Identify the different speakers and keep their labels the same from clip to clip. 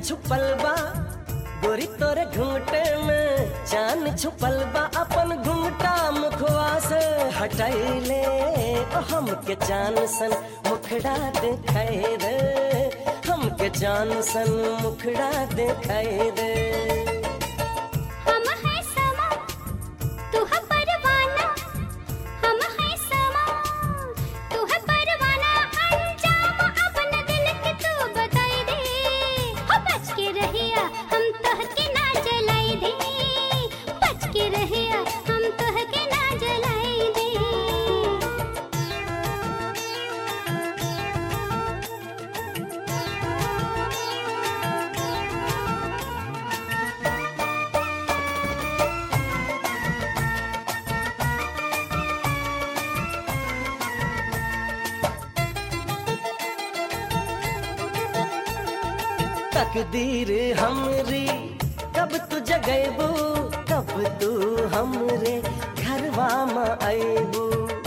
Speaker 1: छुपल बा गोरी तोरे घूंघटे में, जान छुपल बा अपन घूंघटा मुखवा से हटैले। ओ हमके जान सन मुखड़ा दिखाई दे, हमके जान सन मुखड़ा दिखाई दे। तकदीर हमरी कब तू जगैबू, कब तू हमरे घरवा में आइबू।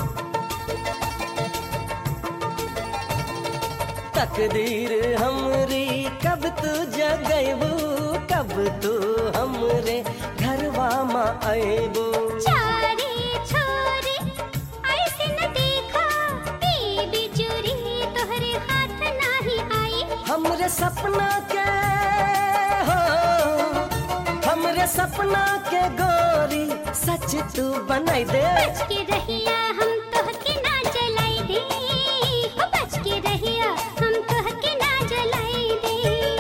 Speaker 1: तकदीर हमरी कब तू जगैबू, कब तू हमरे घरवा में आइबू। हमरे सपना के हो, हमरे सपना के गोरी सच तू बनाई दे।
Speaker 2: बच के रहिया हम तोहके ना जलाई दे, बच के रहिया हम तोहके ना जलाई दे।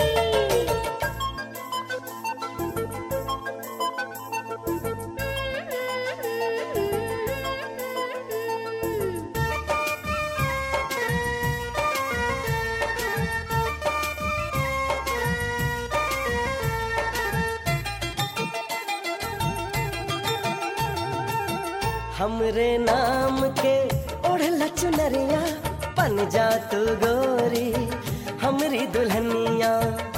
Speaker 1: हमरे नाम के ओढ़ला चुनरिया, बन जा तू गोरी हमरी दुल्हनिया।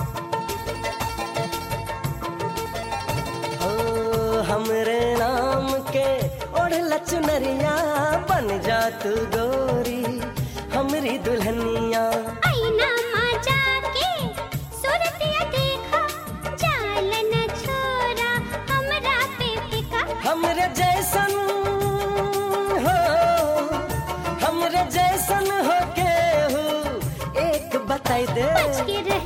Speaker 1: हो हमरे नाम के ओढ़ला चुनरिया, बन जा तू गोरी हमरी दुल्हनिया।
Speaker 2: आईना माँ जाके सूरतिया देखा, जाल न छोरा हमरा पे फिका।
Speaker 1: हमरे जैसन हमरे जैसन हो के हो एक बताई दे।
Speaker 2: बच के